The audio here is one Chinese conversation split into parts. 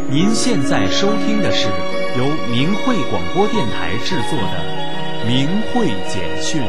您现在收听的是由明慧广播电台制作的《明慧简讯》。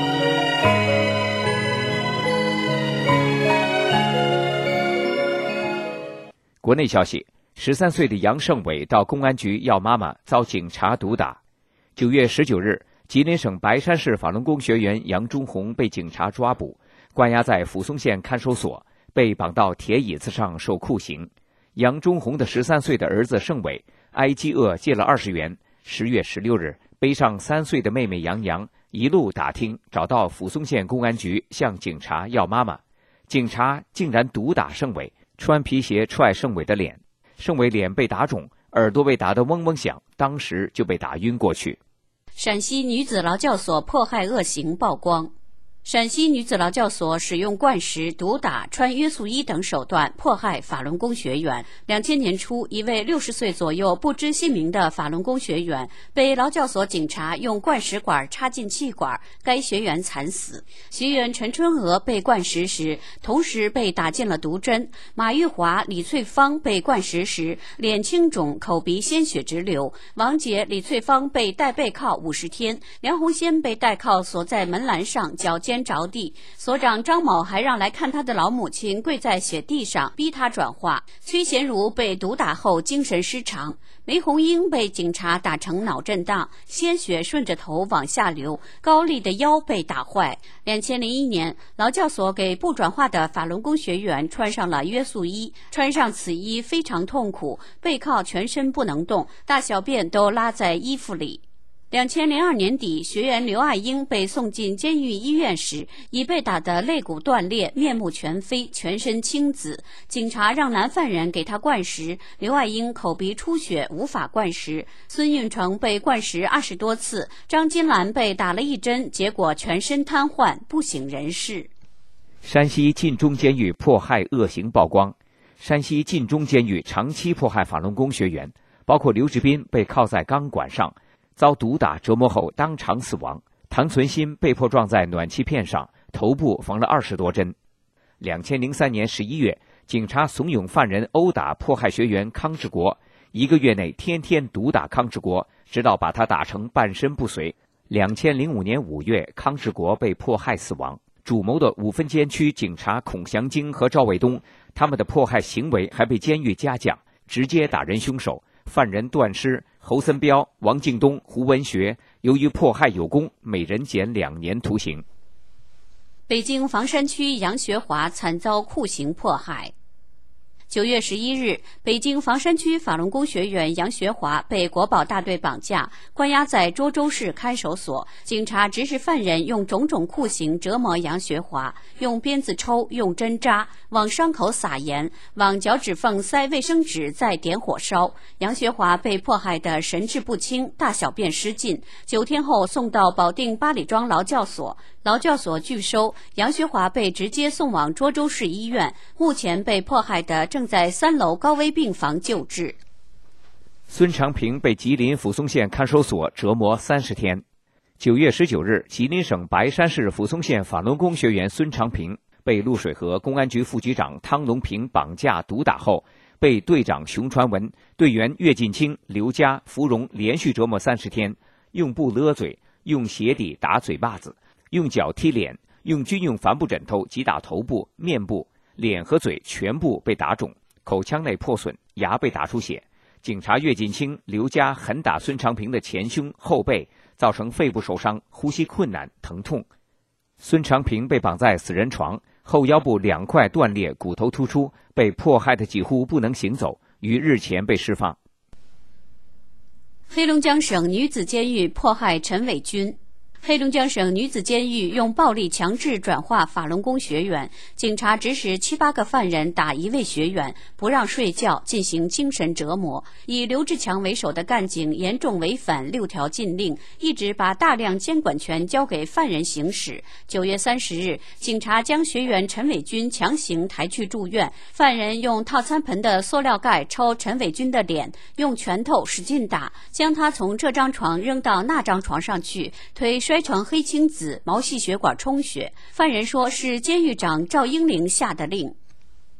国内消息，13岁的杨胜伟到公安局要妈妈，遭警察毒打。9月19日，吉林省白山市法轮功学员杨忠红被警察抓捕，关押在抚松县看守所，被绑到铁椅子上受酷刑。杨忠红的13岁的儿子胜伟挨饥饿借了20元。10月16日，背上3岁的妹妹杨洋，一路打听，找到抚松县公安局向警察要妈妈。警察竟然毒打胜伟，穿皮鞋踹胜伟的脸，胜伟脸被打肿，耳朵被打得嗡嗡响，当时就被打晕过去。 陕西女子劳教所迫害恶行曝光。陕西女子劳教所使用灌食、毒打、穿约束衣等手段迫害法轮功学员。2000年初，一位60岁左右不知姓名的法轮功学员被劳教所警察用灌食管插进气管，该学员惨死。学员陈春娥被灌食时，同时被打进了毒针。马玉华、李翠芳被灌食时，脸青肿，口鼻鲜血直流。王杰、李翠芳被带背铐50天，梁红仙被带铐锁在门栏上，脚尖着地。所长张某还让来看他的老母亲跪在雪地上，逼他转化。崔贤如被毒打后精神失常。梅红英被警察打成脑震荡，鲜血顺着头往下流，高丽的腰被打坏。2001年，劳教所给不转化的法轮功学员穿上了约束衣，穿上此衣非常痛苦，背靠全身不能动，大小便都拉在衣服里。2002年底，学员刘爱英被送进监狱医院时，已被打得肋骨断裂、面目全非、全身青紫。警察让男犯人给他灌食，刘爱英口鼻出血，无法灌食。孙运成被灌食20多次，张金兰被打了1针，结果全身瘫痪，不省人事。 山西晋中监狱迫害恶行曝光。山西晋中监狱长期迫害法轮功学员，包括刘志斌被铐在钢管上，遭毒打折磨后当场死亡。唐存新被迫撞在暖气片上，头部缝了20多针。2003年11月，警察怂恿犯人殴打迫害学员康志国，1个月内天天毒打康志国，直到把他打成半身不遂。2005年5月，康志国被迫害死亡。主谋的5分监区警察孔祥京和赵卫东，他们的迫害行为还被监狱嘉奖，直接打人凶手犯人段诗、侯森彪、王敬东、胡文学，由于迫害有功，每人减2年徒刑。 北京房山区杨学华惨遭酷刑迫害。9月11日，北京房山区法轮功学员杨学华被国保大队绑架，关押在涿州市看守所。警察指使犯人用种种酷刑折磨杨学华，用鞭子抽，用针扎，往伤口撒盐，往脚趾缝塞卫生纸，再点火烧。杨学华被迫害得神志不清，大小便失禁。9天后送到保定八里庄劳教所，劳教所拒收，杨学华被直接送往涿州市医院，目前被迫害的正在3楼高危病房救治。 孙长平被吉林抚松县看守所折磨30天。9月19日，吉林省白山市抚松县法轮功学员孙长平被潞水河公安局副局长汤龙平绑架毒打后，被队长熊传文、队员岳进清、刘佳、芙蓉连续折磨30天，用布勒嘴，用鞋底打嘴巴子，用脚踢脸，用军用帆布枕头击打头部、面部，脸和嘴全部被打肿，口腔内破损，牙被打出血。警察岳进清、刘佳狠打孙长平的前胸、后背，造成肺部受伤，呼吸困难、疼痛。孙长平被绑在死人床，后腰部2块断裂，骨头突出，被迫害得几乎不能行走，于日前被释放。 黑龙江省女子监狱迫害陈伟军。黑龙江省女子监狱用暴力强制转化法轮功学员，警察指使7、8个犯人打一位学员，不让睡觉，进行精神折磨。以刘志强为首的干警严重违反6条禁令，一直把大量监管权交给犯人行使。9月30日，警察将学员陈伟军强行抬去住院，犯人用套餐盆的塑料盖抽陈伟军的脸，用拳头使劲打，将他从这张床扔到那张床上去，推摔成黑青紫，毛细血管充血。犯人说是监狱长赵英玲下的令。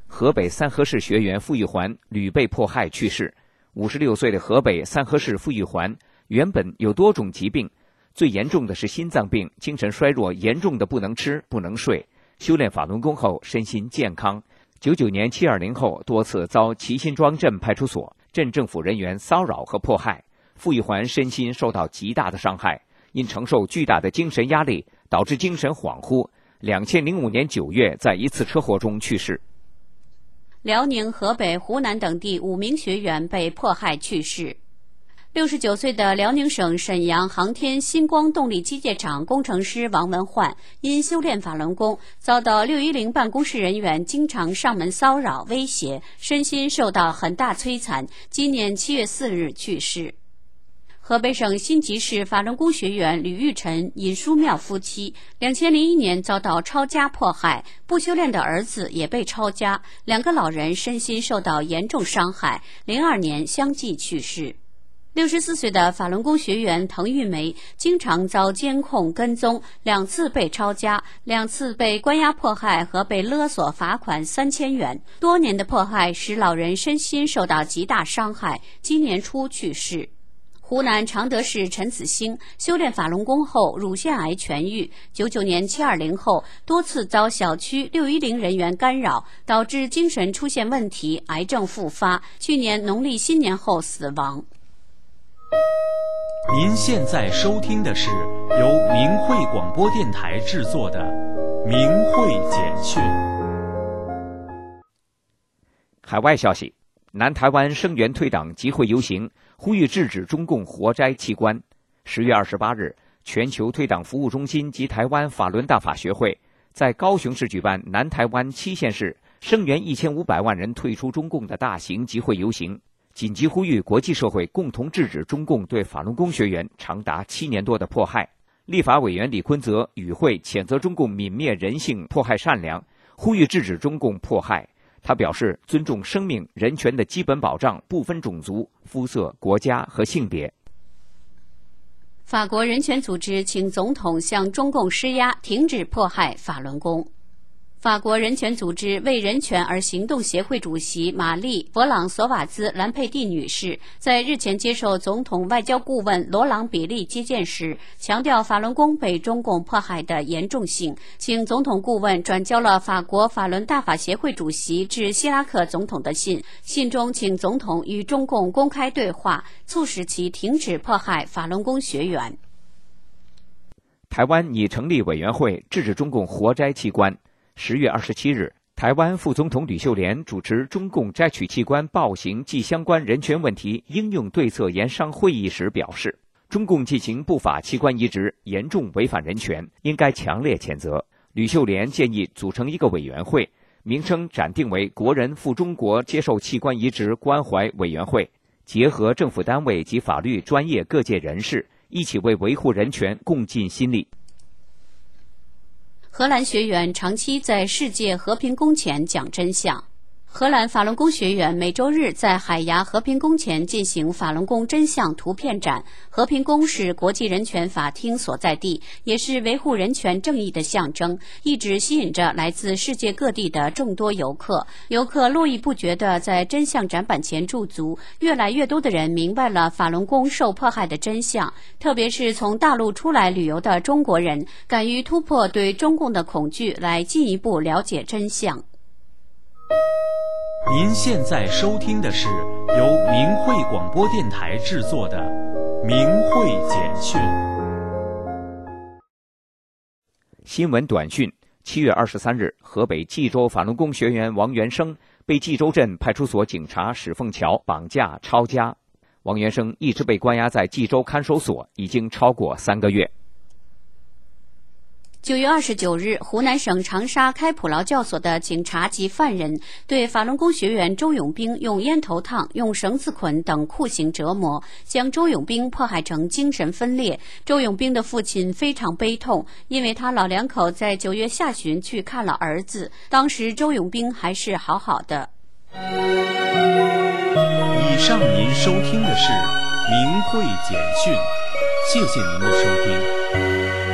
河北三河市学员付玉环屡被迫害去世。56岁的河北三河市付玉环原本有多种疾病，最严重的是心脏病，精神衰弱严重的不能吃不能睡。修炼法轮功后身心健康。99年720后多次遭齐辛庄镇派出所镇政府人员骚扰和迫害，付玉环身心受到极大的伤害，因承受巨大的精神压力导致精神恍惚。2005年9月在一次车祸中去世。 辽宁、河北、湖南等地5名学员被迫害去世。69岁的辽宁省沈阳航天新光动力机械厂工程师王文焕，因修炼法轮功，遭到610办公室人员经常上门骚扰威胁，身心受到很大摧残，今年7月4日去世。河北省辛集市法轮功学员吕玉晨、尹书妙夫妻2001年遭到抄家迫害，不修炼的儿子也被抄家，2个老人身心受到严重伤害，02年相继去世。64岁的法轮功学员滕玉梅经常遭监控跟踪，2次被抄家，2次被关押迫害和被勒索罚款3000元。多年的迫害使老人身心受到极大伤害，今年初去世。湖南常德市陈子兴修炼法轮功后乳腺癌痊愈，99年720后多次遭小区610人员干扰，导致精神出现问题，癌症复发，去年农历新年后死亡。 您现在收听的是由明慧广播电台制作的《明慧简讯》。 海外消息，南台湾声援退党集会游行，呼吁制止中共活摘器官。10月28日，全球退党服务中心及台湾法轮大法学会在高雄市举办南台湾7县市声援1500万人退出中共的大型集会游行，紧急呼吁国际社会共同制止中共对法轮功学员长达7年多的迫害。立法委员李坤泽与会谴责中共泯灭人性、迫害善良，呼吁制止中共迫害。他表示，尊重生命、人权的基本保障不分种族、肤色、国家和性别。 法国人权组织请总统向中共施压，停止迫害法轮功。法国人权组织为人权而行动协会主席玛丽·弗朗索瓦兹·兰佩蒂女士在日前接受总统外交顾问罗朗·比利接见时，强调法轮功被中共迫害的严重性，请总统顾问转交了法国法轮大法协会主席致希拉克总统的信，信中请总统与中共公开对话，促使其停止迫害法轮功学员。 台湾拟成立委员会制止中共活摘器官。10月27日，台湾副总统吕秀莲主持中共摘取器官暴行及相关人权问题应用对策研商会议时表示，中共进行不法器官移植严重违反人权，应该强烈谴责。吕秀莲建议组成一个委员会，名称暂定为国人赴中国接受器官移植关怀委员会，结合政府单位及法律专业各界人士，一起为维护人权共尽心力。 荷兰学员长期在世界和平宫前讲真相。荷兰法轮功学员每周日在海牙和平宫前进行法轮功真相图片展。和平宫是国际人权法庭所在地，也是维护人权正义的象征，一直吸引着来自世界各地的众多游客。游客络绎不绝地在真相展板前驻足，越来越多的人明白了法轮功受迫害的真相，特别是从大陆出来旅游的中国人，敢于突破对中共的恐惧，来进一步了解真相。 您现在收听的是由明慧广播电台制作的《明慧简讯》。 新闻短讯：7月23日，河北冀州法轮功学员王元生被冀州镇派出所警察史凤桥绑架抄家。王元生一直被关押在冀州看守所，已经超过3个月。 9月29日，湖南省长沙开普劳教所的警察及犯人对法轮功学员周永兵用烟头烫、用绳子捆等酷刑折磨，将周永兵迫害成精神分裂。周永兵的父亲非常悲痛，因为他老两口在9月下旬去看了儿子，当时周永兵还是好好的。 以上您收听的是明慧简讯，谢谢您的收听。